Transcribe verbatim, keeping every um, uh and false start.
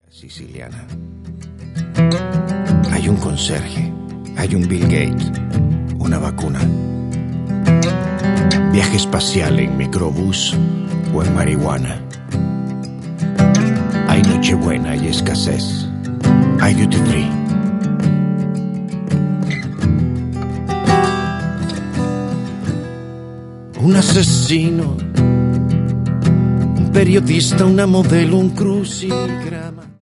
Siciliana. Hay un conserje, hay un Bill Gates, una vacuna. Viaje espacial en microbús o en marihuana. Hay nochebuena y escasez. Hay duty free. Un asesino, un periodista, una modelo, un crucigrama.